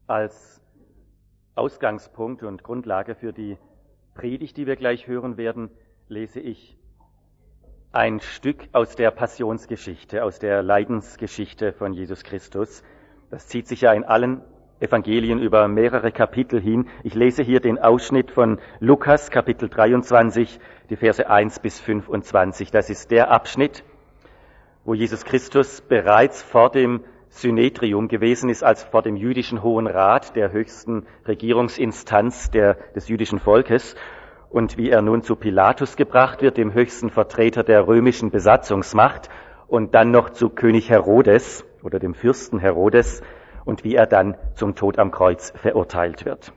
Als Ausgangspunkt und Grundlage für die Predigt, die wir gleich hören werden, lese ich ein Stück aus der Passionsgeschichte, aus der Leidensgeschichte von Jesus Christus. Das zieht sich ja in allen Evangelien über mehrere Kapitel hin. Ich lese hier den Ausschnitt von Lukas, Kapitel 23, die Verse 1 bis 25. Das ist der Abschnitt, wo Jesus Christus bereits vor dem Synedrium gewesen ist, als vor dem jüdischen Hohen Rat, der höchsten Regierungsinstanz des jüdischen Volkes, und wie er nun zu Pilatus gebracht wird, dem höchsten Vertreter der römischen Besatzungsmacht, und dann noch zu König Herodes oder dem Fürsten Herodes, und wie er dann zum Tod am Kreuz verurteilt wird.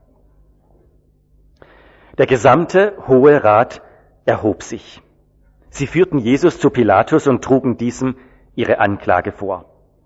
Der gesamte Hohe Rat erhob sich. Sie führten Jesus zu Pilatus und trugen diesem ihre Anklage vor.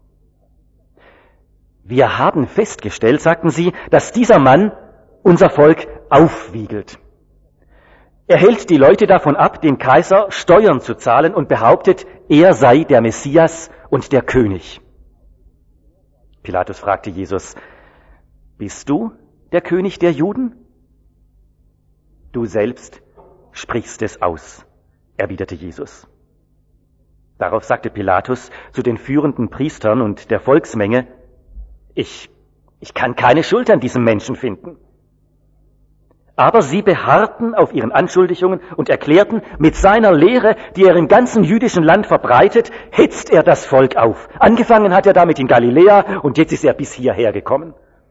Wir haben festgestellt, sagten sie, dass dieser Mann unser Volk aufwiegelt. Er hält die Leute davon ab, dem Kaiser Steuern zu zahlen und behauptet, er sei der Messias und der König. Pilatus fragte Jesus, bist du der König der Juden? Du selbst sprichst es aus, erwiderte Jesus. Darauf sagte Pilatus zu den führenden Priestern und der Volksmenge, ich kann keine Schuld an diesem Menschen finden. Aber sie beharrten auf ihren Anschuldigungen und erklärten, mit seiner Lehre, die er im ganzen jüdischen Land verbreitet, hetzt er das Volk auf. Angefangen hat er damit in Galiläa und jetzt ist er bis hierher gekommen.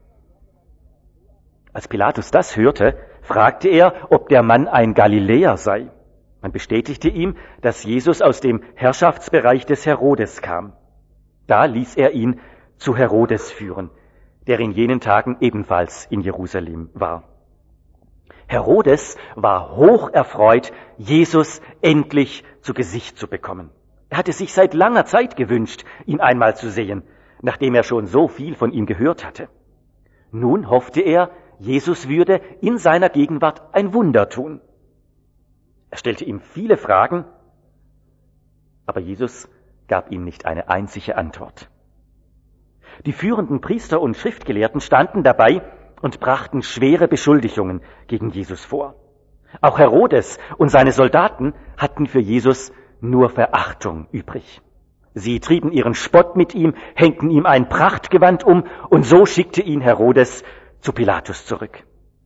Als Pilatus das hörte, fragte er, ob der Mann ein Galiläer sei. Man bestätigte ihm, dass Jesus aus dem Herrschaftsbereich des Herodes kam. Da ließ er ihn zu Herodes führen, der in jenen Tagen ebenfalls in Jerusalem war. Herodes war hoch erfreut, Jesus endlich zu Gesicht zu bekommen. Er hatte sich seit langer Zeit gewünscht, ihn einmal zu sehen, nachdem er schon so viel von ihm gehört hatte. Nun hoffte er, Jesus würde in seiner Gegenwart ein Wunder tun. Er stellte ihm viele Fragen, aber Jesus gab ihm nicht eine einzige Antwort. Die führenden Priester und Schriftgelehrten standen dabei und brachten schwere Beschuldigungen gegen Jesus vor. Auch Herodes und seine Soldaten hatten für Jesus nur Verachtung übrig. Sie trieben ihren Spott mit ihm, hängten ihm ein Prachtgewand um und so schickte ihn Herodes zu Pilatus zurück.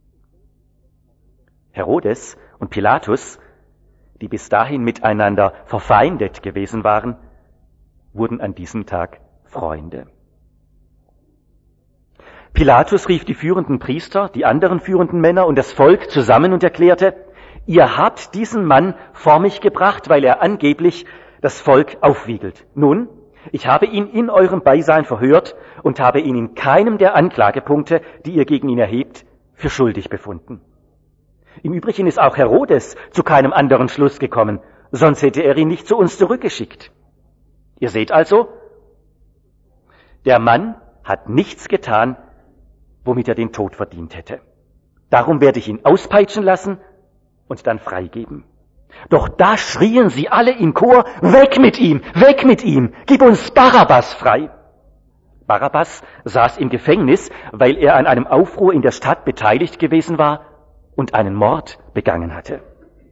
Herodes und Pilatus, die bis dahin miteinander verfeindet gewesen waren, wurden an diesem Tag Freunde. Pilatus rief die führenden Priester, die anderen führenden Männer und das Volk zusammen und erklärte, ihr habt diesen Mann vor mich gebracht, weil er angeblich das Volk aufwiegelt. Nun, ich habe ihn in eurem Beisein verhört und habe ihn in keinem der Anklagepunkte, die ihr gegen ihn erhebt, für schuldig befunden. Im Übrigen ist auch Herodes zu keinem anderen Schluss gekommen, sonst hätte er ihn nicht zu uns zurückgeschickt. Ihr seht also, der Mann hat nichts getan, womit er den Tod verdient hätte. Darum werde ich ihn auspeitschen lassen und dann freigeben. Doch da schrien sie alle in Chor, weg mit ihm, gib uns Barabbas frei. Barabbas saß im Gefängnis, weil er an einem Aufruhr in der Stadt beteiligt gewesen war und einen Mord begangen hatte.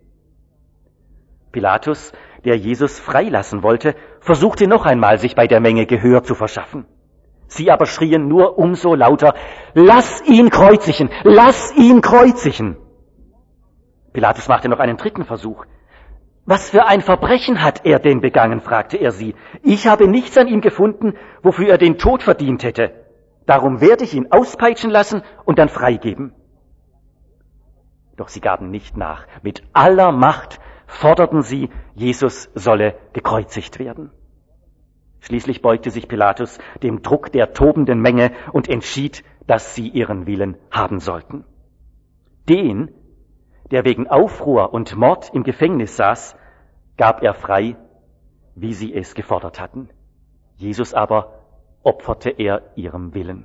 Pilatus, der Jesus freilassen wollte, versuchte noch einmal, sich bei der Menge Gehör zu verschaffen. Sie aber schrien nur umso lauter, lass ihn kreuzigen, lass ihn kreuzigen. Pilatus machte noch einen dritten Versuch. Was für ein Verbrechen hat er denn begangen, fragte er sie. Ich habe nichts an ihm gefunden, wofür er den Tod verdient hätte. Darum werde ich ihn auspeitschen lassen und dann freigeben. Doch sie gaben nicht nach. Mit aller Macht forderten sie, Jesus solle gekreuzigt werden. Schließlich beugte sich Pilatus dem Druck der tobenden Menge und entschied, dass sie ihren Willen haben sollten. Den, der wegen Aufruhr und Mord im Gefängnis saß, gab er frei, wie sie es gefordert hatten. Jesus aber opferte er ihrem Willen.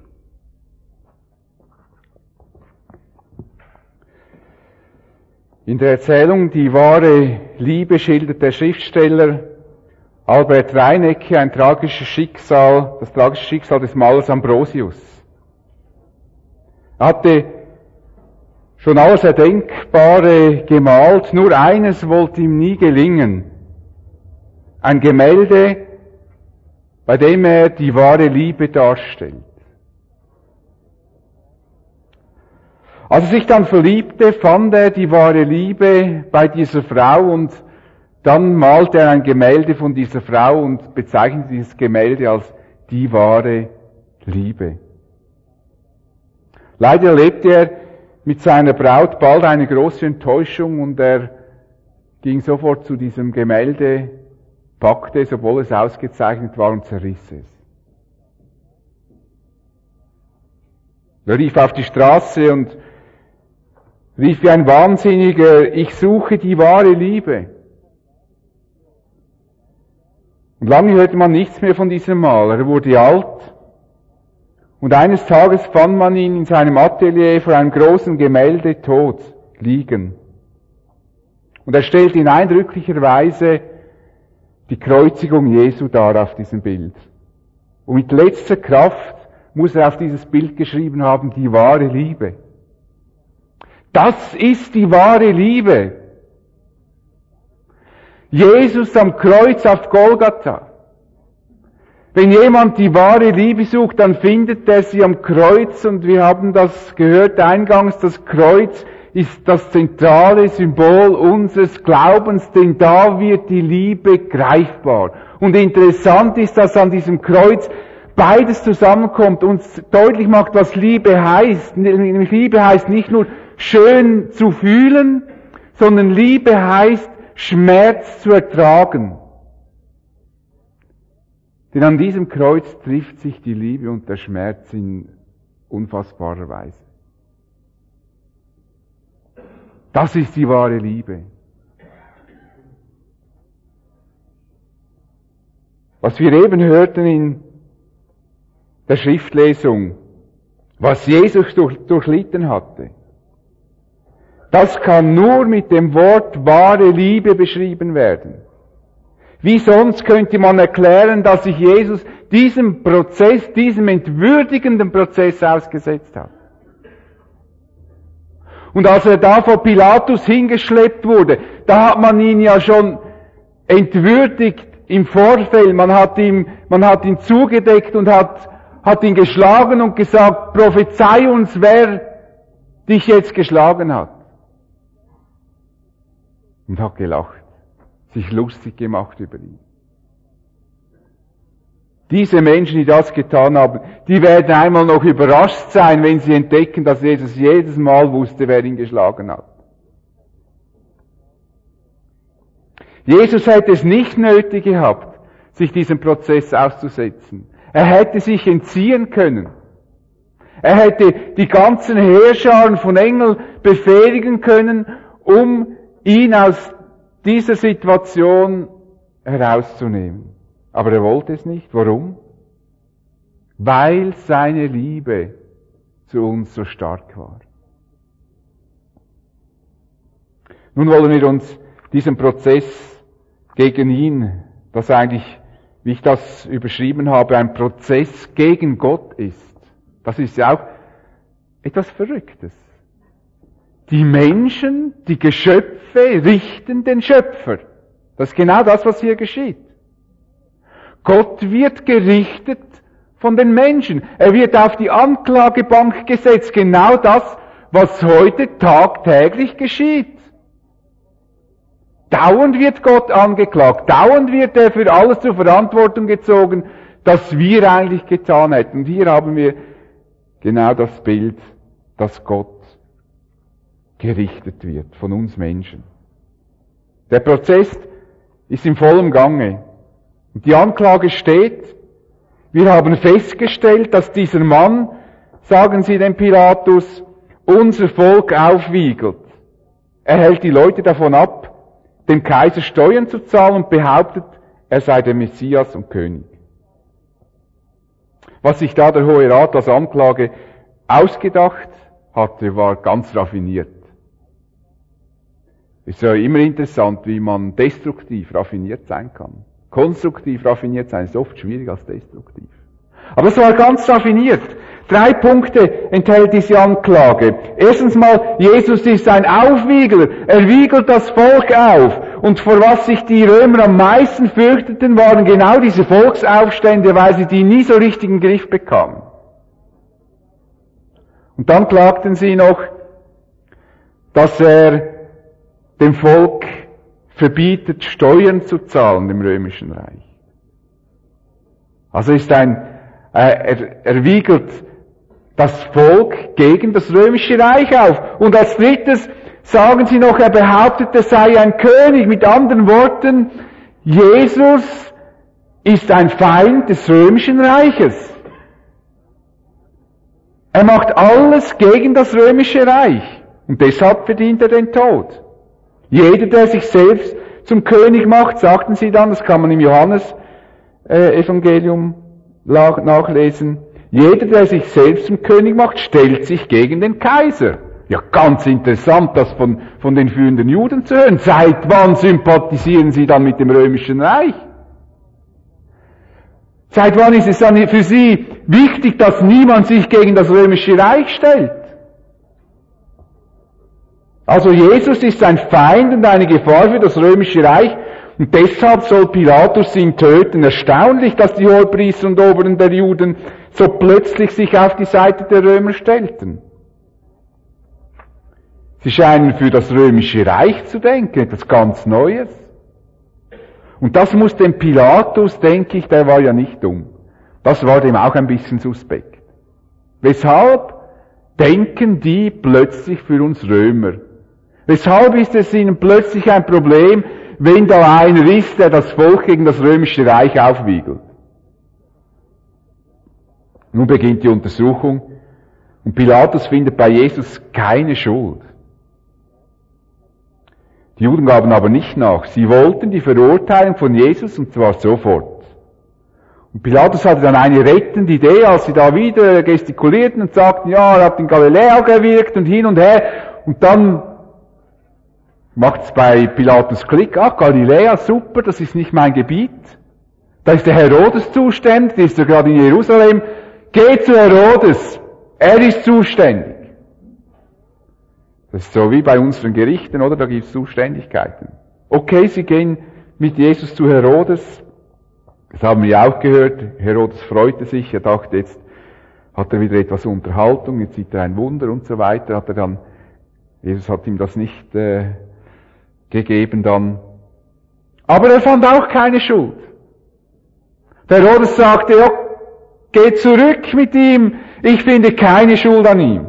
In der Erzählung Die wahre Liebe schildert der Schriftsteller Albert Reinecke das tragische Schicksal des Malers Ambrosius. Er hatte schon alles Erdenkbare gemalt, nur eines wollte ihm nie gelingen. Ein Gemälde, bei dem er die wahre Liebe darstellt. Als er sich dann verliebte, fand er die wahre Liebe bei dieser Frau und dann malte er ein Gemälde von dieser Frau und bezeichnete dieses Gemälde als die wahre Liebe. Leider erlebte er mit seiner Braut bald eine große Enttäuschung und er ging sofort zu diesem Gemälde, packte es, obwohl es ausgezeichnet war, und zerriss es. Er rief auf die Straße und rief wie ein Wahnsinniger, ich suche die wahre Liebe. Und lange hörte man nichts mehr von diesem Maler. Er wurde alt. Und eines Tages fand man ihn in seinem Atelier vor einem großen Gemälde tot liegen. Und er stellt in eindrücklicher Weise die Kreuzigung Jesu dar auf diesem Bild. Und mit letzter Kraft muss er auf dieses Bild geschrieben haben, die wahre Liebe. Das ist die wahre Liebe. Jesus am Kreuz auf Golgatha. Wenn jemand die wahre Liebe sucht, dann findet er sie am Kreuz, und wir haben das gehört eingangs, das Kreuz ist das zentrale Symbol unseres Glaubens, denn da wird die Liebe greifbar. Und interessant ist, dass an diesem Kreuz beides zusammenkommt, uns deutlich macht, was Liebe heißt. Liebe heißt nicht nur schön zu fühlen, sondern Liebe heißt Schmerz zu ertragen. Denn an diesem Kreuz trifft sich die Liebe und der Schmerz in unfassbarer Weise. Das ist die wahre Liebe. Was wir eben hörten in der Schriftlesung, was Jesus durchlitten hatte, das kann nur mit dem Wort wahre Liebe beschrieben werden. Wie sonst könnte man erklären, dass sich Jesus diesem Prozess, diesem entwürdigenden Prozess ausgesetzt hat? Und als er da vor Pilatus hingeschleppt wurde, da hat man ihn ja schon entwürdigt im Vorfeld. Man hat ihn zugedeckt und hat ihn geschlagen und gesagt, prophezei uns, wer dich jetzt geschlagen hat. Und hat gelacht, sich lustig gemacht über ihn. Diese Menschen, die das getan haben, die werden einmal noch überrascht sein, wenn sie entdecken, dass Jesus jedes Mal wusste, wer ihn geschlagen hat. Jesus hätte es nicht nötig gehabt, sich diesem Prozess auszusetzen. Er hätte sich entziehen können. Er hätte die ganzen Heerscharen von Engeln befehligen können, um ihn aus dieser Situation herauszunehmen. Aber er wollte es nicht. Warum? Weil seine Liebe zu uns so stark war. Nun wollen wir uns diesen Prozess gegen ihn, das eigentlich, wie ich das überschrieben habe, ein Prozess gegen Gott ist. Das ist ja auch etwas Verrücktes. Die Menschen, die Geschöpfe richten den Schöpfer. Das ist genau das, was hier geschieht. Gott wird gerichtet von den Menschen. Er wird auf die Anklagebank gesetzt. Genau das, was heute tagtäglich geschieht. Dauernd wird Gott angeklagt. Dauernd wird er für alles zur Verantwortung gezogen, das wir eigentlich getan hätten. Und hier haben wir genau das Bild, dass Gott gerichtet wird von uns Menschen. Der Prozess ist in vollem Gange. Und die Anklage steht, wir haben festgestellt, dass dieser Mann, sagen sie dem Pilatus, unser Volk aufwiegelt. Er hält die Leute davon ab, dem Kaiser Steuern zu zahlen und behauptet, er sei der Messias und König. Was sich da der Hohe Rat als Anklage ausgedacht hatte, war ganz raffiniert. Es ist ja immer interessant, wie man destruktiv raffiniert sein kann. Konstruktiv raffiniert sein ist oft schwieriger als destruktiv. Aber es war ganz raffiniert. 3 Punkte enthält diese Anklage. Erstens mal, Jesus ist ein Aufwiegler. Er wiegelt das Volk auf. Und vor was sich die Römer am meisten fürchteten, waren genau diese Volksaufstände, weil sie die nie so richtig in den Griff bekamen. Und dann klagten sie noch, dass er dem Volk verbietet, Steuern zu zahlen im Römischen Reich. Also er wiegelt das Volk gegen das Römische Reich auf. Und als drittes sagen sie noch, er behauptet, er sei ein König. Mit anderen Worten, Jesus ist ein Feind des Römischen Reiches. Er macht alles gegen das Römische Reich. Und deshalb verdient er den Tod. Jeder, der sich selbst zum König macht, sagten sie dann, das kann man im Johannes-Evangelium nachlesen, jeder, der sich selbst zum König macht, stellt sich gegen den Kaiser. Ja, ganz interessant, das von den führenden Juden zu hören. Seit wann sympathisieren sie dann mit dem Römischen Reich? Seit wann ist es dann für sie wichtig, dass niemand sich gegen das Römische Reich stellt? Also Jesus ist ein Feind und eine Gefahr für das Römische Reich und deshalb soll Pilatus ihn töten. Erstaunlich, dass die Hohepriester und Oberen der Juden so plötzlich sich auf die Seite der Römer stellten. Sie scheinen für das Römische Reich zu denken, etwas ganz Neues. Und das muss dem Pilatus, denke ich, der war ja nicht dumm. Das war dem auch ein bisschen suspekt. Weshalb denken die plötzlich für uns Römer? Weshalb ist es ihnen plötzlich ein Problem, wenn da einer ist, der das Volk gegen das Römische Reich aufwiegelt? Nun beginnt die Untersuchung und Pilatus findet bei Jesus keine Schuld. Die Juden gaben aber nicht nach. Sie wollten die Verurteilung von Jesus und zwar sofort. Und Pilatus hatte dann eine rettende Idee, als sie da wieder gestikulierten und sagten, ja, er hat in Galiläa gewirkt und hin und her. Und dann macht es bei Pilatus Klick, ach, Galiläa, super, das ist nicht mein Gebiet. Da ist der Herodes zuständig, der ist ja gerade in Jerusalem. Geh zu Herodes, er ist zuständig. Das ist so wie bei unseren Gerichten, oder? Da gibt es Zuständigkeiten. Okay, sie gehen mit Jesus zu Herodes. Das haben wir auch gehört. Herodes freute sich, er dachte, jetzt hat er wieder etwas Unterhaltung, jetzt sieht er ein Wunder und so weiter. Jesus hat ihm das nicht gegeben dann. Aber er fand auch keine Schuld. Der Herodes sagte, ja, geh zurück mit ihm, ich finde keine Schuld an ihm.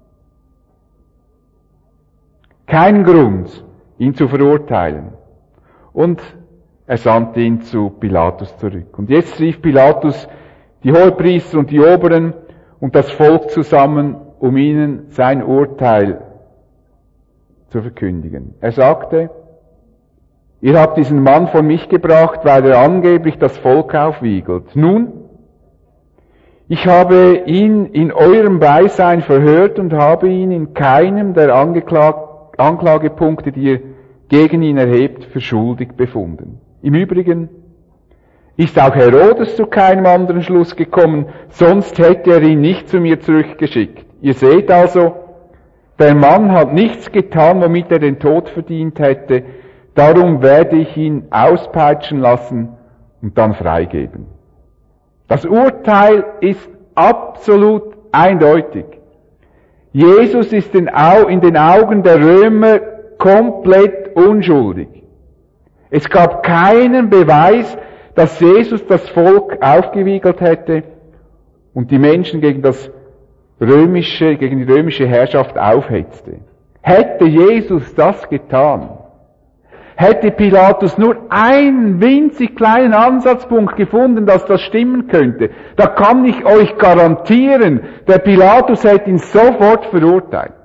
Keinen Grund, ihn zu verurteilen. Und er sandte ihn zu Pilatus zurück. Und jetzt rief Pilatus die Hohepriester und die Oberen und das Volk zusammen, um ihnen sein Urteil zu verkündigen. Er sagte, ihr habt diesen Mann vor mich gebracht, weil er angeblich das Volk aufwiegelt. Nun, ich habe ihn in eurem Beisein verhört und habe ihn in keinem der Anklagepunkte, die ihr gegen ihn erhebt, für schuldig befunden. Im Übrigen ist auch Herodes zu keinem anderen Schluss gekommen, sonst hätte er ihn nicht zu mir zurückgeschickt. Ihr seht also, der Mann hat nichts getan, womit er den Tod verdient hätte, darum werde ich ihn auspeitschen lassen und dann freigeben. Das Urteil ist absolut eindeutig. Jesus ist in den Augen der Römer komplett unschuldig. Es gab keinen Beweis, dass Jesus das Volk aufgewiegelt hätte und die Menschen gegen die römische Herrschaft aufhetzte. Hätte Jesus das getan, hätte Pilatus nur einen winzig kleinen Ansatzpunkt gefunden, dass das stimmen könnte, da kann ich euch garantieren, der Pilatus hätte ihn sofort verurteilt.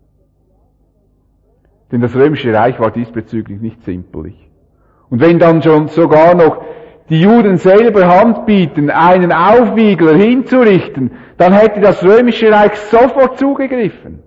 Denn das Römische Reich war diesbezüglich nicht zimperlich. Und wenn dann schon sogar noch die Juden selber Hand bieten, einen Aufwiegler hinzurichten, dann hätte das Römische Reich sofort zugegriffen.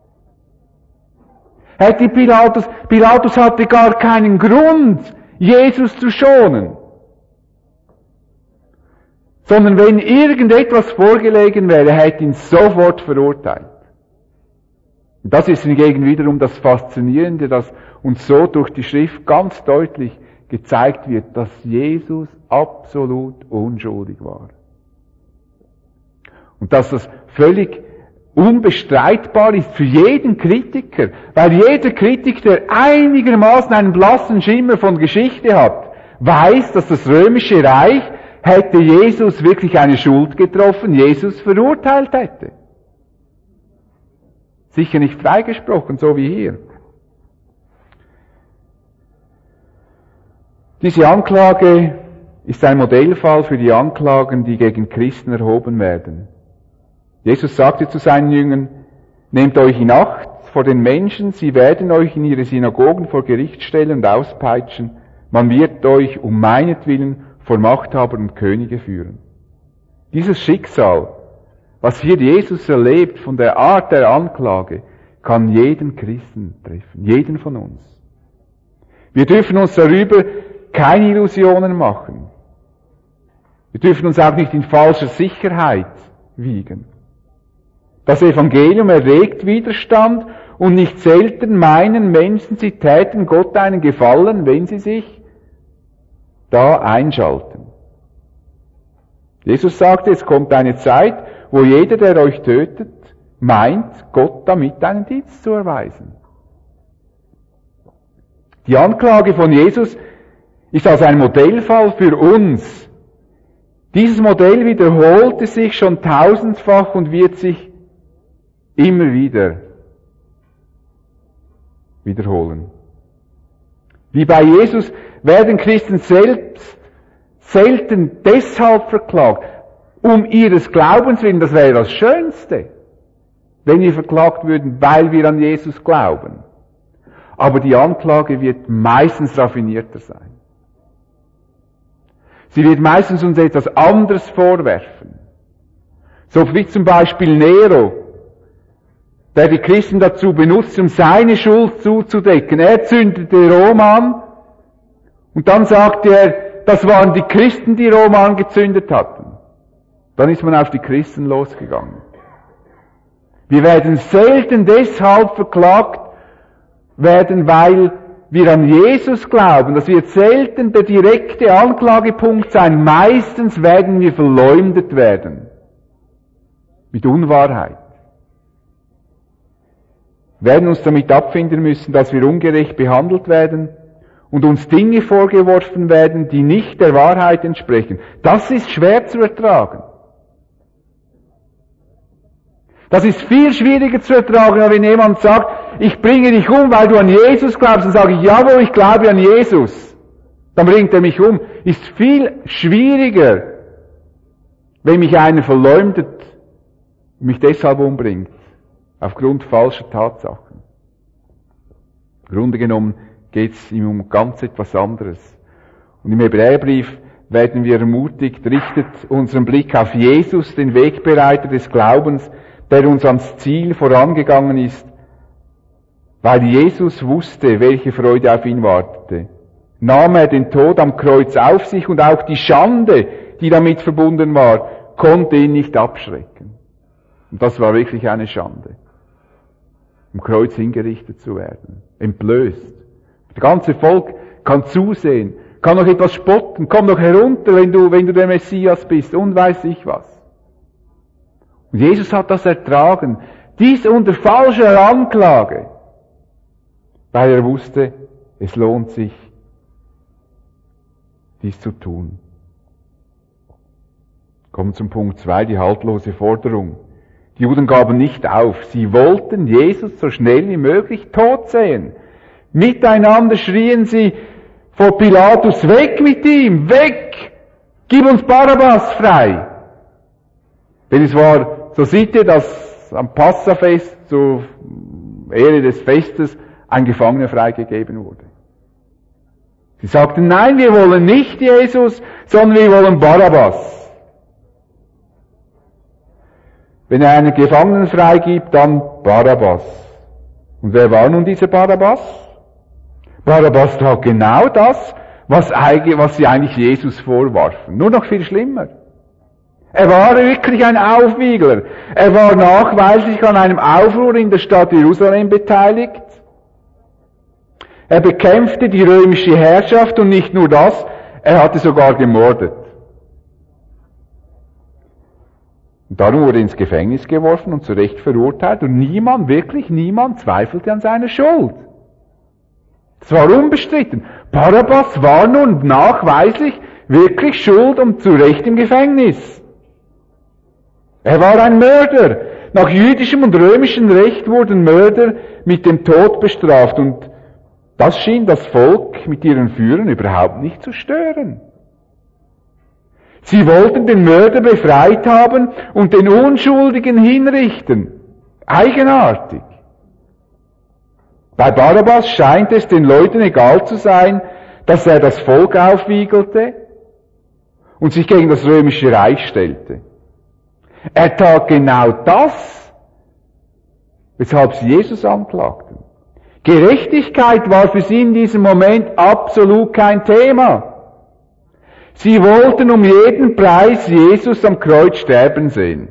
Hätte Pilatus hatte gar keinen Grund, Jesus zu schonen. sondern wenn irgendetwas vorgelegen wäre, er hätte ihn sofort verurteilt. Und das ist hingegen wiederum das Faszinierende, dass uns so durch die Schrift ganz deutlich gezeigt wird, dass Jesus absolut unschuldig war. Und dass das völlig unbestreitbar ist für jeden Kritiker, weil jeder Kritiker, der einigermaßen einen blassen Schimmer von Geschichte hat, weiß, dass das römische Reich hätte Jesus wirklich eine Schuld getroffen, Jesus verurteilt hätte. Sicher nicht freigesprochen, so wie hier. Diese Anklage ist ein Modellfall für die Anklagen, die gegen Christen erhoben werden. Jesus sagte zu seinen Jüngern, nehmt euch in Acht vor den Menschen, sie werden euch in ihre Synagogen vor Gericht stellen und auspeitschen, man wird euch um meinetwillen vor Machthaber und Könige führen. Dieses Schicksal, was hier Jesus erlebt von der Art der Anklage, kann jeden Christen treffen, jeden von uns. Wir dürfen uns darüber keine Illusionen machen. Wir dürfen uns auch nicht in falscher Sicherheit wiegen. Das Evangelium erregt Widerstand und nicht selten meinen Menschen, sie täten Gott einen Gefallen, wenn sie sich da einschalten. Jesus sagte, es kommt eine Zeit, wo jeder, der euch tötet, meint, Gott damit einen Dienst zu erweisen. Die Anklage von Jesus ist also ein Modellfall für uns. Dieses Modell wiederholte sich schon tausendfach und wird sich immer wieder wiederholen. Wie bei Jesus werden Christen selbst selten deshalb verklagt, um ihres Glaubens willen, das wäre das Schönste, wenn wir verklagt würden, weil wir an Jesus glauben. Aber die Anklage wird meistens raffinierter sein. Sie wird meistens uns etwas anderes vorwerfen. So wie zum Beispiel Nero, der die Christen dazu benutzt, um seine Schuld zuzudecken. Er zündete Rom an und dann sagte er, das waren die Christen, die Rom angezündet hatten. Dann ist man auf die Christen losgegangen. Wir werden selten deshalb verklagt werden, weil wir an Jesus glauben. Das wird selten der direkte Anklagepunkt sein. Meistens werden wir verleumdet werden. Mit Unwahrheit. Wir werden uns damit abfinden müssen, dass wir ungerecht behandelt werden und uns Dinge vorgeworfen werden, die nicht der Wahrheit entsprechen. Das ist schwer zu ertragen. Das ist viel schwieriger zu ertragen, wenn jemand sagt, ich bringe dich um, weil du an Jesus glaubst. Dann sage ich, jawohl, ich glaube an Jesus. Dann bringt er mich um. Ist viel schwieriger, wenn mich einer verleumdet und mich deshalb umbringt. Aufgrund falscher Tatsachen. Im Grunde genommen geht es ihm um ganz etwas anderes. Und im Hebräerbrief werden wir ermutigt, richtet unseren Blick auf Jesus, den Wegbereiter des Glaubens, der uns ans Ziel vorangegangen ist, weil Jesus wusste, welche Freude auf ihn wartete. Nahm er den Tod am Kreuz auf sich und auch die Schande, die damit verbunden war, konnte ihn nicht abschrecken. Und das war wirklich eine Schande. Am Kreuz hingerichtet zu werden. Entblößt. Das ganze Volk kann zusehen, kann noch etwas spotten, komm doch herunter, wenn du der Messias bist und weiß ich was. Und Jesus hat das ertragen, dies unter falscher Anklage, weil er wusste, es lohnt sich, dies zu tun. Kommen zum Punkt 2, die haltlose Forderung. Die Juden gaben nicht auf. Sie wollten Jesus so schnell wie möglich tot sehen. Miteinander schrien sie vor Pilatus, weg mit ihm, weg! Gib uns Barabbas frei! Denn es war, so seht ihr, dass am Passafest zur Ehre des Festes ein Gefangener freigegeben wurde. Sie sagten, nein, wir wollen nicht Jesus, sondern wir wollen Barabbas. Wenn er einen Gefangenen freigibt, dann Barabbas. Und wer war nun dieser Barabbas? Barabbas tat genau das, was sie eigentlich Jesus vorwarfen. Nur noch viel schlimmer. Er war wirklich ein Aufwiegler. Er war nachweislich an einem Aufruhr in der Stadt Jerusalem beteiligt. Er bekämpfte die römische Herrschaft und nicht nur das, er hatte sogar gemordet. Und darum wurde er ins Gefängnis geworfen und zu Recht verurteilt und wirklich niemand zweifelte an seiner Schuld. Es war unbestritten. Barabbas war nun nachweislich wirklich schuld und zu Recht im Gefängnis. Er war ein Mörder. Nach jüdischem und römischem Recht wurden Mörder mit dem Tod bestraft und das schien das Volk mit ihren Führern überhaupt nicht zu stören. Sie wollten den Mörder befreit haben und den Unschuldigen hinrichten. Eigenartig. Bei Barabbas scheint es den Leuten egal zu sein, dass er das Volk aufwiegelte und sich gegen das römische Reich stellte. Er tat genau das, weshalb sie Jesus anklagten. Gerechtigkeit war für sie in diesem Moment absolut kein Thema. Sie wollten um jeden Preis Jesus am Kreuz sterben sehen.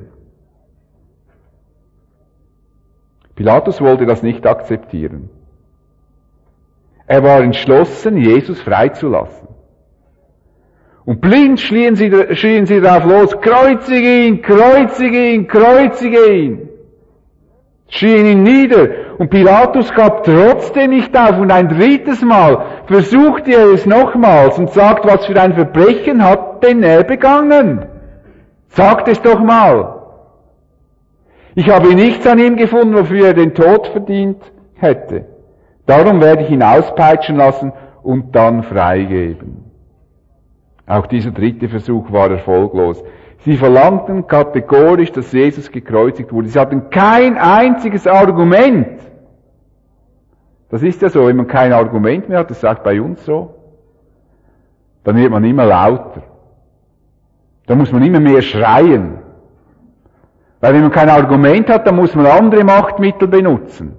Pilatus wollte das nicht akzeptieren. Er war entschlossen, Jesus freizulassen. Und blind schrien sie darauf los, kreuzige ihn, kreuzige ihn, kreuzige ihn. Schrien ihn nieder. Und Pilatus gab trotzdem nicht auf. Und ein drittes Mal versuchte er es nochmals und sagt, was für ein Verbrechen hat denn er begangen? Sagt es doch mal. Ich habe nichts an ihm gefunden, wofür er den Tod verdient hätte. Darum werde ich ihn auspeitschen lassen und dann freigeben. Auch dieser dritte Versuch war erfolglos. Sie verlangten kategorisch, dass Jesus gekreuzigt wurde. Sie hatten kein einziges Argument. Das ist ja so, wenn man kein Argument mehr hat, das ist auch bei uns so, dann wird man immer lauter. Da muss man immer mehr schreien. Weil wenn man kein Argument hat, dann muss man andere Machtmittel benutzen.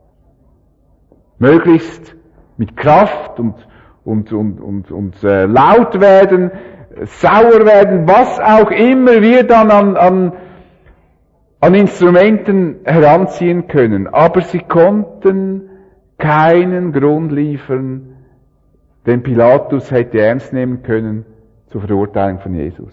Möglichst mit Kraft und laut werden, sauer werden, was auch immer wir dann an Instrumenten heranziehen können. Aber sie konnten keinen Grund liefern, den Pilatus hätte ernst nehmen können zur Verurteilung von Jesus.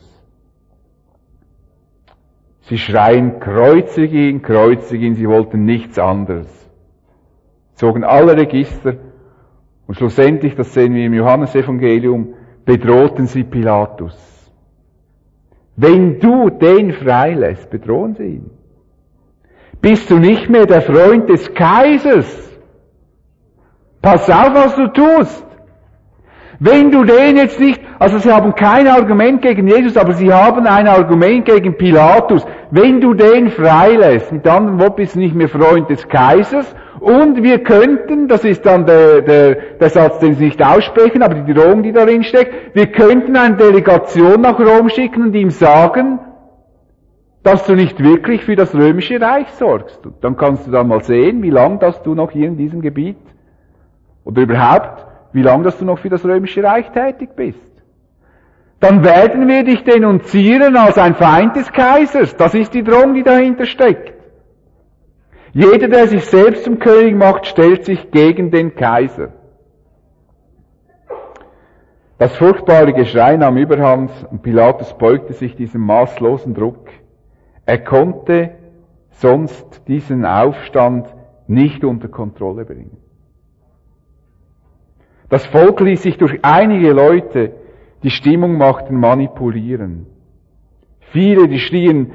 Sie schreien, kreuzige ihn, sie wollten nichts anderes. Zogen alle Register und schlussendlich, das sehen wir im Johannesevangelium, bedrohten sie Pilatus. Wenn du den freilässt, bedrohen sie ihn. Bist du nicht mehr der Freund des Kaisers? Pass auf, was du tust. Wenn du den jetzt nicht, also sie haben kein Argument gegen Jesus, aber sie haben ein Argument gegen Pilatus. Wenn du den freilässt, mit anderen Worten bist du nicht mehr Freund des Kaisers, und wir könnten, das ist dann der Satz, den sie nicht aussprechen, aber die Drohung, die darin steckt, wir könnten eine Delegation nach Rom schicken und ihm sagen, dass du nicht wirklich für das römische Reich sorgst. Und dann kannst du dann mal sehen, wie lange dass du noch hier in diesem Gebiet, oder überhaupt, wie lange dass du noch für das römische Reich tätig bist. Dann werden wir dich denunzieren als ein Feind des Kaisers. Das ist die Drohung, die dahinter steckt. Jeder, der sich selbst zum König macht, stellt sich gegen den Kaiser. Das furchtbare Geschrei nahm Überhand und Pilatus beugte sich diesem maßlosen Druck. Er konnte sonst diesen Aufstand nicht unter Kontrolle bringen. Das Volk ließ sich durch einige Leute, die Stimmung machten, manipulieren. Viele, die schrien,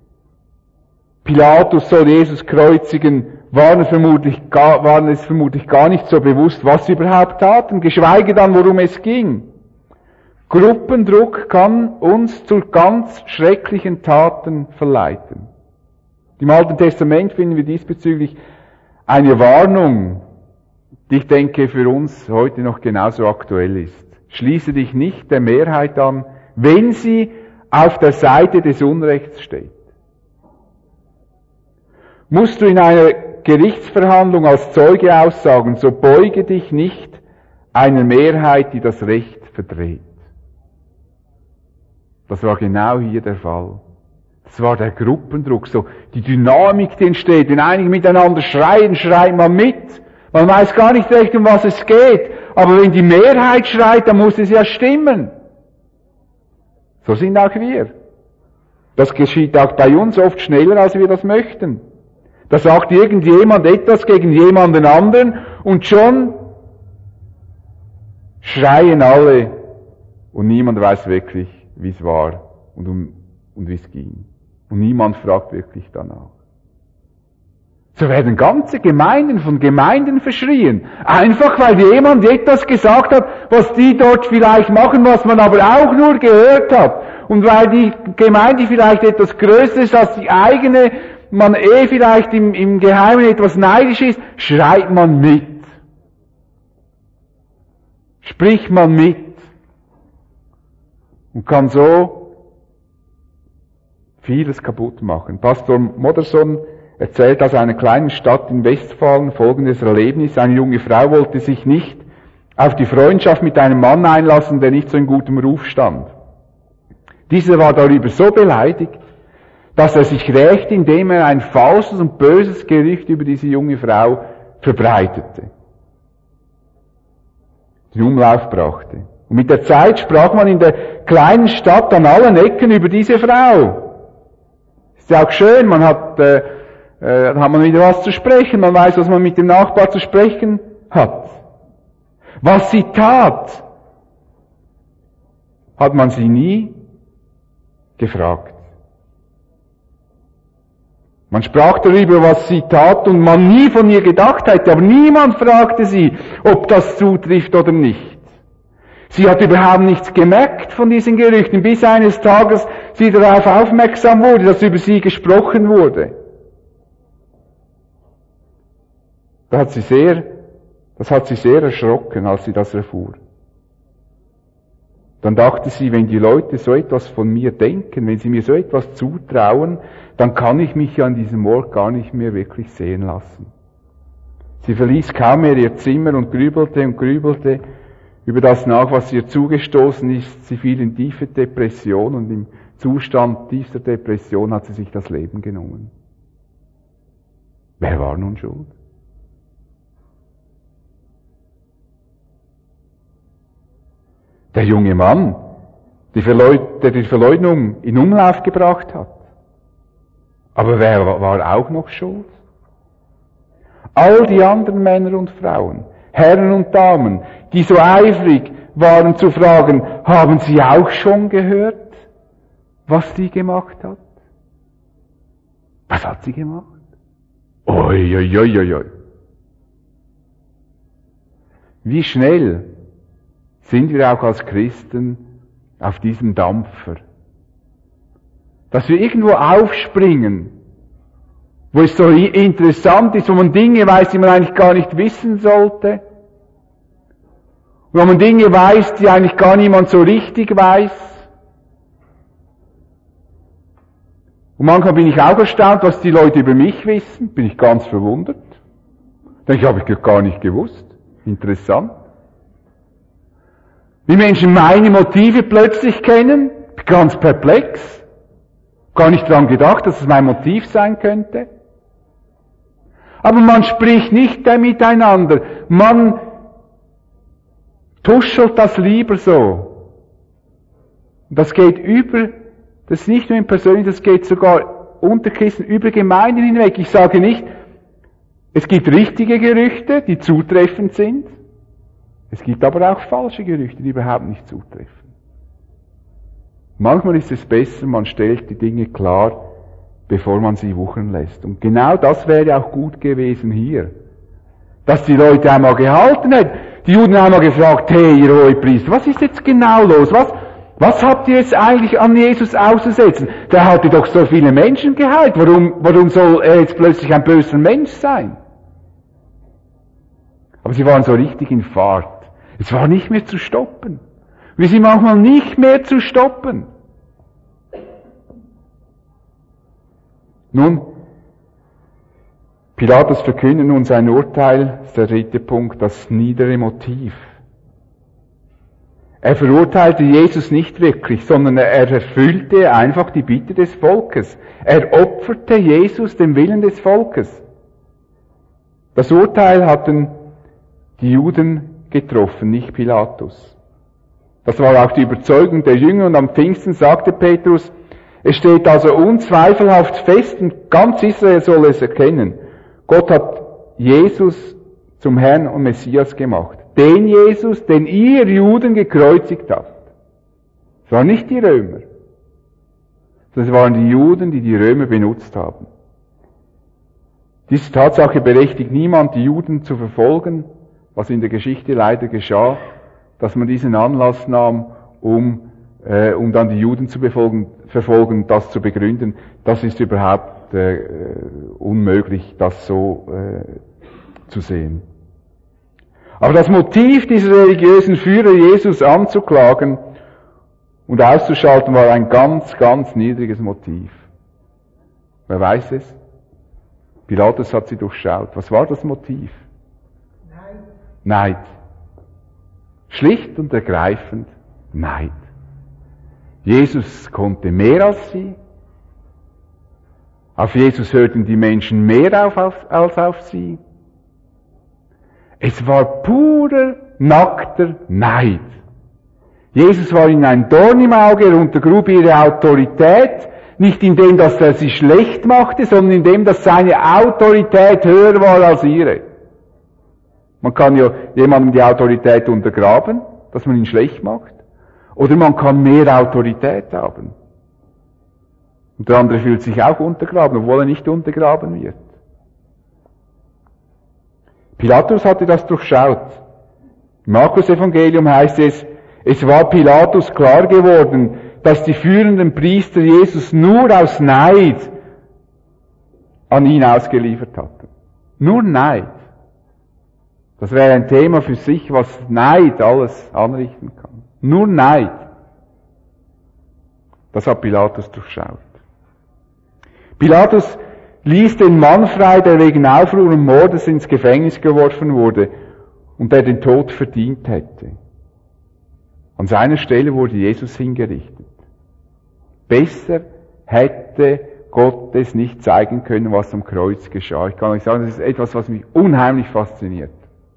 Pilatus soll Jesus kreuzigen, waren es vermutlich gar nicht so bewusst, was sie überhaupt taten, geschweige dann, worum es ging. Gruppendruck kann uns zu ganz schrecklichen Taten verleiten. Im Alten Testament finden wir diesbezüglich eine Warnung, die ich denke für uns heute noch genauso aktuell ist. Schließe dich nicht der Mehrheit an, wenn sie auf der Seite des Unrechts steht. Musst du in einer Gerichtsverhandlung als Zeuge aussagen, so beuge dich nicht einer Mehrheit, die das Recht verdreht. Das war genau hier der Fall. Das war der Gruppendruck, so die Dynamik, die entsteht. Wenn einige miteinander schreien, schreit man mit. Man weiß gar nicht recht, um was es geht. Aber wenn die Mehrheit schreit, dann muss es ja stimmen. So sind auch wir. Das geschieht auch bei uns oft schneller, als wir das möchten. Da sagt irgendjemand etwas gegen jemanden anderen und schon schreien alle und niemand weiß wirklich, wie es war und wie es ging. Und niemand fragt wirklich danach. So werden ganze Gemeinden von Gemeinden verschrien. Einfach weil jemand etwas gesagt hat, was die dort vielleicht machen, was man aber auch nur gehört hat. Und weil die Gemeinde vielleicht etwas größer ist als die eigene, man vielleicht im Geheimen etwas neidisch ist, schreit man mit. Spricht man mit. Und kann so vieles kaputt machen. Pastor Modersohn erzählt aus einer kleinen Stadt in Westfalen folgendes Erlebnis. Eine junge Frau wollte sich nicht auf die Freundschaft mit einem Mann einlassen, der nicht so in gutem Ruf stand. Dieser war darüber so beleidigt, dass er sich rächte, indem er ein falsches und böses Gerücht über diese junge Frau verbreitete, den Umlauf brachte. Und mit der Zeit sprach man in der kleinen Stadt an allen Ecken über diese Frau. Ist ja auch schön, dann hat man wieder was zu sprechen, man weiß, was man mit dem Nachbar zu sprechen hat. Was sie tat, hat man sie nie gefragt. Man sprach darüber, was sie tat und man nie von ihr gedacht hätte, aber niemand fragte sie, ob das zutrifft oder nicht. Sie hat überhaupt nichts gemerkt von diesen Gerüchten, bis eines Tages sie darauf aufmerksam wurde, dass über sie gesprochen wurde. Das hat sie sehr erschrocken, als sie das erfuhr. Dann dachte sie, wenn die Leute so etwas von mir denken, wenn sie mir so etwas zutrauen, dann kann ich mich ja an diesem Ort gar nicht mehr wirklich sehen lassen. Sie verließ kaum mehr ihr Zimmer und grübelte über das nach, was ihr zugestoßen ist. Sie fiel in tiefe Depression und im Zustand tiefster Depression hat sie sich das Leben genommen. Wer war nun schuld? Der junge Mann, der die Verleugnung in Umlauf gebracht hat. Aber wer war auch noch schuld? All die anderen Männer und Frauen, Herren und Damen, die so eifrig waren zu fragen, haben Sie auch schon gehört, was sie gemacht hat? Was hat sie gemacht? Oi, oi, oi, oi, oi. Wie schnell sind wir auch als Christen auf diesem Dampfer. Dass wir irgendwo aufspringen, wo es so interessant ist, wo man Dinge weiß, die man eigentlich gar nicht wissen sollte. Wo man Dinge weiß, die eigentlich gar niemand so richtig weiß. Und manchmal bin ich auch erstaunt, was die Leute über mich wissen. Bin ich ganz verwundert. Denke ich, habe ich gar nicht gewusst. Interessant. Wie Menschen meine Motive plötzlich kennen, ganz perplex. Gar nicht daran gedacht, dass es mein Motiv sein könnte. Aber man spricht nicht miteinander. Man tuschelt das lieber so. Das geht das ist nicht nur im Persönlichen, das geht sogar unter Christen, über Gemeinden hinweg. Ich sage nicht, es gibt richtige Gerüchte, die zutreffend sind. Es gibt aber auch falsche Gerüchte, die überhaupt nicht zutreffen. Manchmal ist es besser, man stellt die Dinge klar, bevor man sie wuchern lässt. Und genau das wäre auch gut gewesen hier. Dass die Leute einmal gehalten hätten. Die Juden haben einmal gefragt, hey, ihr Hohepriester, was ist jetzt genau los? Was habt ihr jetzt eigentlich an Jesus auszusetzen? Der hatte doch so viele Menschen geheilt. Warum soll er jetzt plötzlich ein böser Mensch sein? Aber sie waren so richtig in Fahrt. Es war nicht mehr zu stoppen. Wir sind manchmal nicht mehr zu stoppen. Nun, Pilatus verkündet nun sein Urteil, das ist der dritte Punkt, das niedere Motiv. Er verurteilte Jesus nicht wirklich, sondern er erfüllte einfach die Bitte des Volkes. Er opferte Jesus dem Willen des Volkes. Das Urteil hatten die Juden getroffen, nicht Pilatus. Das war auch die Überzeugung der Jünger, und am Pfingsten sagte Petrus, es steht also unzweifelhaft fest, und ganz Israel soll es erkennen. Gott hat Jesus zum Herrn und Messias gemacht. Den Jesus, den ihr Juden gekreuzigt habt. Es waren nicht die Römer, sondern es waren die Juden, die die Römer benutzt haben. Diese Tatsache berechtigt niemand, die Juden zu verfolgen, was in der Geschichte leider geschah, dass man diesen Anlass nahm, um dann die Juden zu verfolgen, das zu begründen. Das ist überhaupt unmöglich, das so zu sehen. Aber das Motiv dieser religiösen Führer, Jesus anzuklagen und auszuschalten, war ein ganz, ganz niedriges Motiv. Wer weiß es? Pilatus hat sie durchschaut. Was war das Motiv? Neid. Schlicht und ergreifend Neid. Jesus konnte mehr als sie. Auf Jesus hörten die Menschen mehr als auf sie. Es war purer, nackter Neid. Jesus war ihnen ein Dorn im Auge, er untergrub ihre Autorität, nicht in dem, dass er sie schlecht machte, sondern in dem, dass seine Autorität höher war als ihre. Man kann ja jemandem die Autorität untergraben, dass man ihn schlecht macht, oder man kann mehr Autorität haben. Und der andere fühlt sich auch untergraben, obwohl er nicht untergraben wird. Pilatus hatte das durchschaut. Im Markus-Evangelium heißt es war Pilatus klar geworden, dass die führenden Priester Jesus nur aus Neid an ihn ausgeliefert hatten. Nur Neid. Das wäre ein Thema für sich, was Neid alles anrichten kann. Nur Neid. Das hat Pilatus durchschaut. Pilatus ließ den Mann frei, der wegen Aufruhr und Mordes ins Gefängnis geworfen wurde und der den Tod verdient hätte. An seiner Stelle wurde Jesus hingerichtet. Besser hätte Gott es nicht zeigen können, was am Kreuz geschah. Ich kann euch sagen, das ist etwas, was mich unheimlich fasziniert.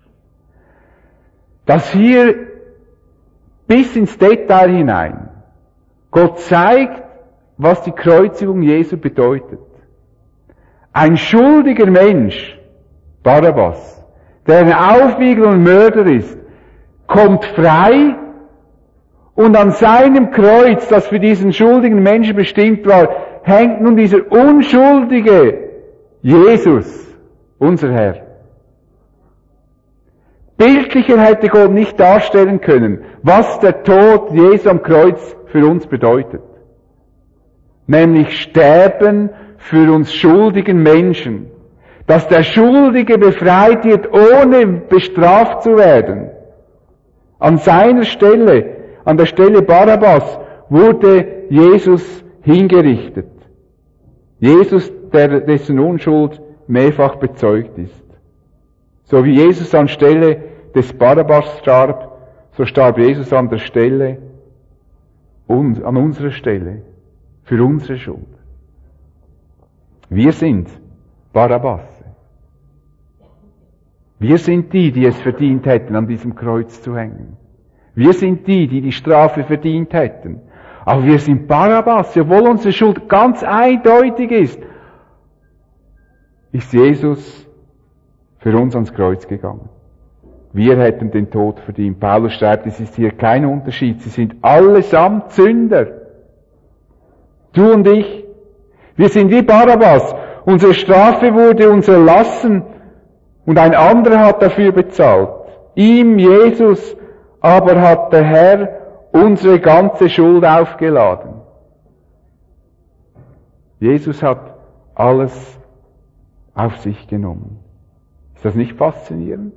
Dass hier bis ins Detail hinein Gott zeigt, was die Kreuzigung Jesu bedeutet. Ein schuldiger Mensch, Barabbas, der ein Aufwiegler und Mörder ist, kommt frei, und an seinem Kreuz, das für diesen schuldigen Menschen bestimmt war, hängt nun dieser unschuldige Jesus, unser Herr. Bildlicher hätte Gott nicht darstellen können, was der Tod Jesu am Kreuz für uns bedeutet. Nämlich Sterben für uns schuldigen Menschen. Dass der Schuldige befreit wird, ohne bestraft zu werden. An seiner Stelle, an der Stelle Barabbas, wurde Jesus hingerichtet. Jesus, dessen Unschuld mehrfach bezeugt ist. So wie Jesus anstelle des Barabbas starb, so starb Jesus an der Stelle, an unserer Stelle, für unsere Schuld. Wir sind Barabbas. Wir sind die es verdient hätten, an diesem Kreuz zu hängen. Wir sind die Strafe verdient hätten. Aber wir sind Barabbas, obwohl unsere Schuld ganz eindeutig ist Jesus für uns ans Kreuz gegangen. Wir hätten den Tod verdient. Paulus schreibt, es ist hier kein Unterschied. Sie sind allesamt Sünder. Du und ich. Wir sind wie Barabbas. Unsere Strafe wurde uns erlassen und ein anderer hat dafür bezahlt. Ihm, Jesus, aber hat der Herr unsere ganze Schuld aufgeladen. Jesus hat alles auf sich genommen. Ist das nicht faszinierend?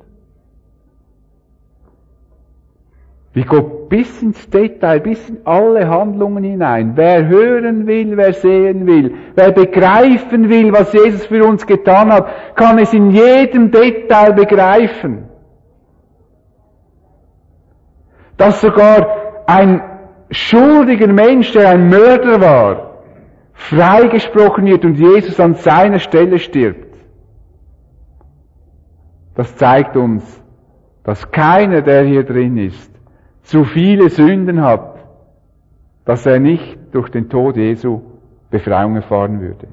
Wie Gott bis ins Detail, bis in alle Handlungen hinein, wer hören will, wer sehen will, wer begreifen will, was Jesus für uns getan hat, kann es in jedem Detail begreifen. Dass sogar ein schuldiger Mensch, der ein Mörder war, freigesprochen wird und Jesus an seiner Stelle stirbt. Das zeigt uns, dass keiner, der hier drin ist, zu viele Sünden hat, dass er nicht durch den Tod Jesu Befreiung erfahren würde.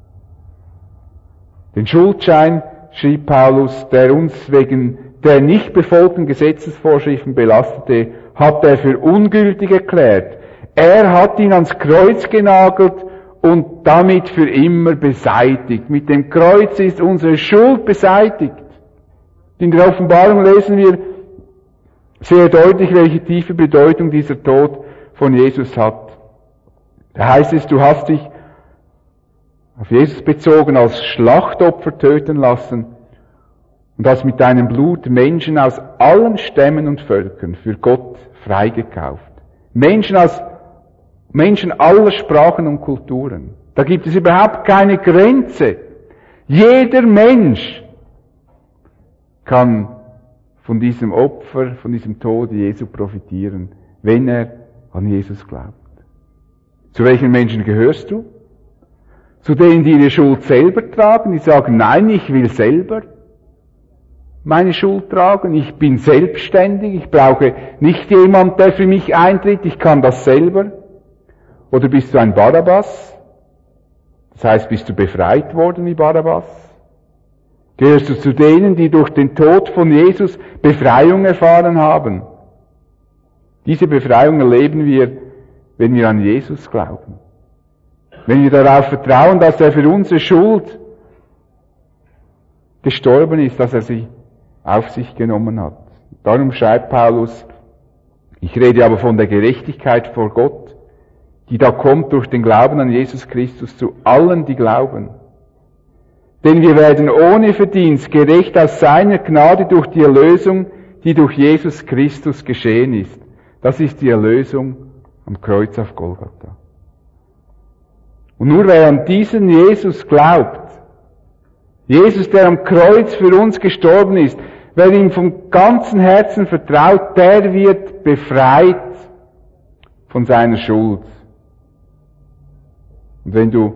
Den Schuldschein, schrieb Paulus, der uns wegen der nicht befolgten Gesetzesvorschriften belastete, hat er für ungültig erklärt. Er hat ihn ans Kreuz genagelt und damit für immer beseitigt. Mit dem Kreuz ist unsere Schuld beseitigt. In der Offenbarung lesen wir sehr deutlich, welche tiefe Bedeutung dieser Tod von Jesus hat. Da heißt es, du hast dich auf Jesus bezogen als Schlachtopfer töten lassen und hast mit deinem Blut Menschen aus allen Stämmen und Völkern für Gott freigekauft. Menschen aller Sprachen und Kulturen. Da gibt es überhaupt keine Grenze. Jeder Mensch kann von diesem Opfer, von diesem Tod Jesu profitieren, wenn er an Jesus glaubt. Zu welchen Menschen gehörst du? Zu denen, die ihre Schuld selber tragen, die sagen, nein, ich will selber meine Schuld tragen, ich bin selbstständig, ich brauche nicht jemand, der für mich eintritt, ich kann das selber. Oder bist du ein Barabbas? Das heißt, bist du befreit worden wie Barabbas? Gehörst du zu denen, die durch den Tod von Jesus Befreiung erfahren haben? Diese Befreiung erleben wir, wenn wir an Jesus glauben. Wenn wir darauf vertrauen, dass er für unsere Schuld gestorben ist, dass er sie auf sich genommen hat. Darum schreibt Paulus, ich rede aber von der Gerechtigkeit vor Gott, die da kommt durch den Glauben an Jesus Christus zu allen, die glauben. Denn wir werden ohne Verdienst gerecht aus seiner Gnade durch die Erlösung, die durch Jesus Christus geschehen ist. Das ist die Erlösung am Kreuz auf Golgatha. Und nur wer an diesen Jesus glaubt, Jesus, der am Kreuz für uns gestorben ist, wer ihm vom ganzen Herzen vertraut, der wird befreit von seiner Schuld. Und wenn du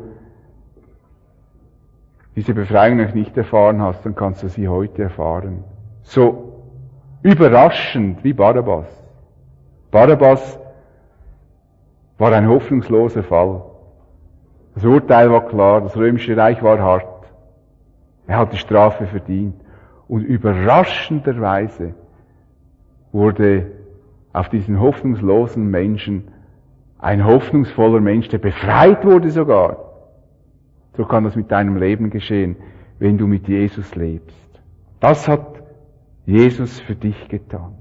diese Befreiung noch nicht erfahren hast, dann kannst du sie heute erfahren. So überraschend wie Barabbas. Barabbas war ein hoffnungsloser Fall. Das Urteil war klar, das römische Reich war hart. Er hat die Strafe verdient. Und überraschenderweise wurde auf diesen hoffnungslosen Menschen ein hoffnungsvoller Mensch, der befreit wurde sogar. So kann das mit deinem Leben geschehen, wenn du mit Jesus lebst. Das hat Jesus für dich getan.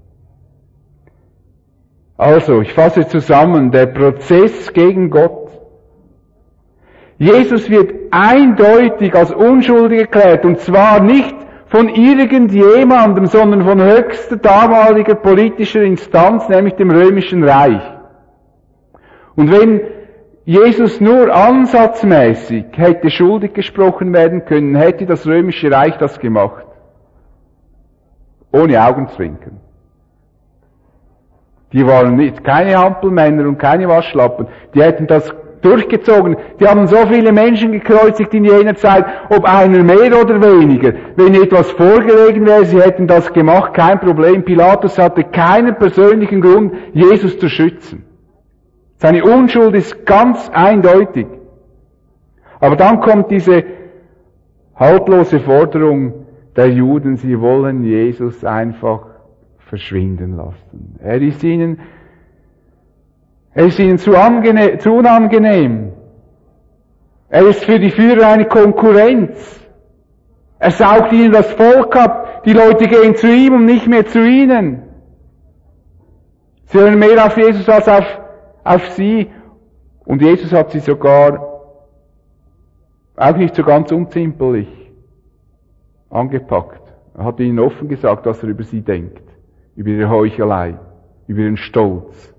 Also, ich fasse zusammen, der Prozess gegen Gott. Jesus wird eindeutig als unschuldig erklärt, und zwar nicht von irgendjemandem, sondern von höchster damaliger politischer Instanz, nämlich dem Römischen Reich. Und wenn Jesus nur ansatzmäßig hätte schuldig gesprochen werden können, hätte das Römische Reich das gemacht. Ohne Augenzwinkern. Die waren nicht keine Hampelmänner und keine Waschlappen. Die hätten das durchgezogen. Die haben so viele Menschen gekreuzigt in jener Zeit, ob einer mehr oder weniger. Wenn etwas vorgelegen wäre, sie hätten das gemacht, kein Problem. Pilatus hatte keinen persönlichen Grund, Jesus zu schützen. Seine Unschuld ist ganz eindeutig. Aber dann kommt diese haltlose Forderung der Juden, sie wollen Jesus einfach verschwinden lassen. Er ist ihnen zu unangenehm. Er ist für die Führer eine Konkurrenz. Er saugt ihnen das Volk ab. Die Leute gehen zu ihm und nicht mehr zu ihnen. Sie hören mehr auf Jesus als auf sie. Und Jesus hat sie sogar auch nicht so ganz unzimperlich angepackt. Er hat ihnen offen gesagt, was er über sie denkt. Über ihre Heuchelei, über ihren Stolz.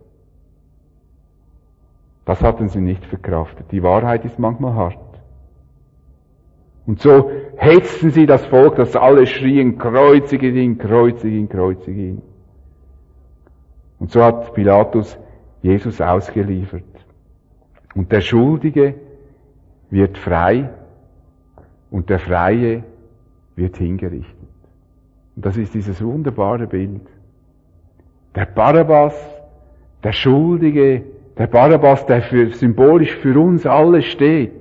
Das hatten sie nicht verkraftet. Die Wahrheit ist manchmal hart. Und so hetzten sie das Volk, dass alle schrien, kreuzige ihn, kreuzige ihn, kreuzige ihn. Und so hat Pilatus Jesus ausgeliefert. Und der Schuldige wird frei und der Freie wird hingerichtet. Und das ist dieses wunderbare Bild. Der Barabbas, der Schuldige, der Barabbas, der symbolisch für uns alle steht,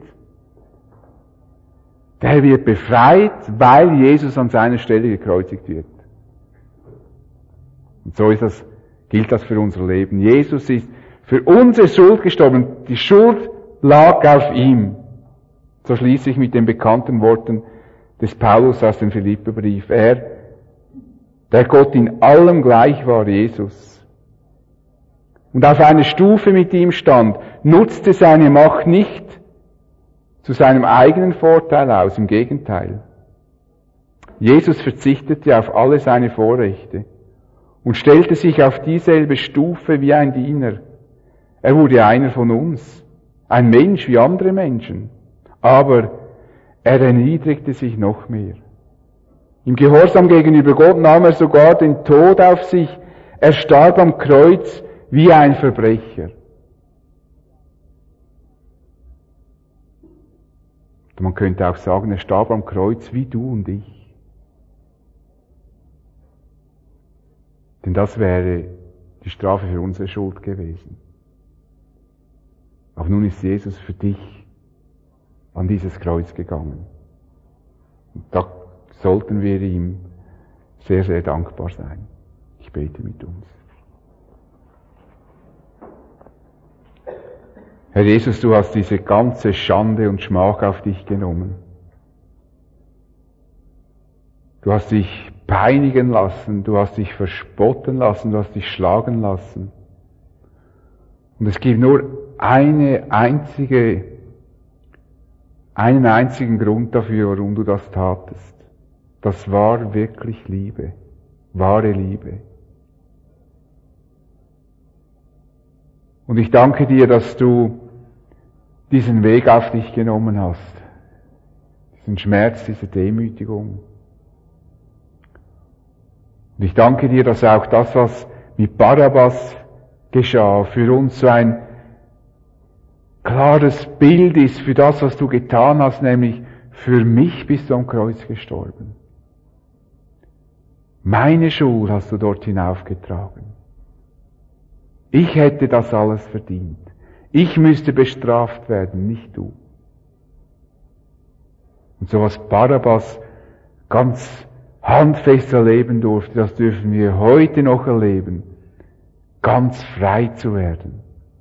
der wird befreit, weil Jesus an seiner Stelle gekreuzigt wird. Und so gilt das für unser Leben. Jesus ist für unsere Schuld gestorben. Die Schuld lag auf ihm. So schließe ich mit den bekannten Worten des Paulus aus dem Philipperbrief. Er, der Gott in allem gleich war, Jesus, und auf einer Stufe mit ihm stand, nutzte seine Macht nicht zu seinem eigenen Vorteil aus, im Gegenteil. Jesus verzichtete auf alle seine Vorrechte und stellte sich auf dieselbe Stufe wie ein Diener. Er wurde einer von uns, ein Mensch wie andere Menschen, aber er erniedrigte sich noch mehr. Im Gehorsam gegenüber Gott nahm er sogar den Tod auf sich. Er starb am Kreuz wie ein Verbrecher. Man könnte auch sagen, er starb am Kreuz wie du und ich. Denn das wäre die Strafe für unsere Schuld gewesen. Aber nun ist Jesus für dich an dieses Kreuz gegangen. Und da sollten wir ihm sehr, sehr dankbar sein. Ich bete mit uns. Herr Jesus, du hast diese ganze Schande und Schmach auf dich genommen. Du hast dich peinigen lassen, du hast dich verspotten lassen, du hast dich schlagen lassen. Und es gibt nur einen einzigen Grund dafür, warum du das tatest. Das war wirklich Liebe, wahre Liebe. Und ich danke dir, dass du diesen Weg auf dich genommen hast. Diesen Schmerz, diese Demütigung. Und ich danke dir, dass auch das, was mit Barabbas geschah, für uns so ein klares Bild ist für das, was du getan hast, nämlich für mich bist du am Kreuz gestorben. Meine Schuld hast du dort hinaufgetragen. Ich hätte das alles verdient. Ich müsste bestraft werden, nicht du. Und so was Barabbas ganz handfest erleben durfte, das dürfen wir heute noch erleben, ganz frei zu werden.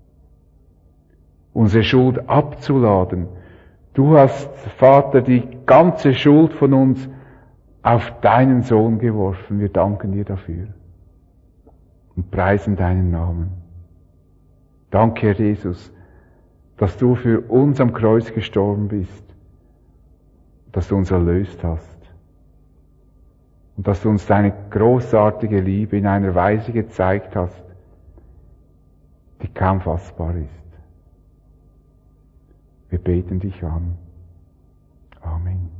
Unsere Schuld abzuladen. Du hast, Vater, die ganze Schuld von uns auf deinen Sohn geworfen. Wir danken dir dafür und preisen deinen Namen. Danke, Herr Jesus, dass du für uns am Kreuz gestorben bist, dass du uns erlöst hast und dass du uns deine großartige Liebe in einer Weise gezeigt hast, die kaum fassbar ist. Wir beten dich an. Amen.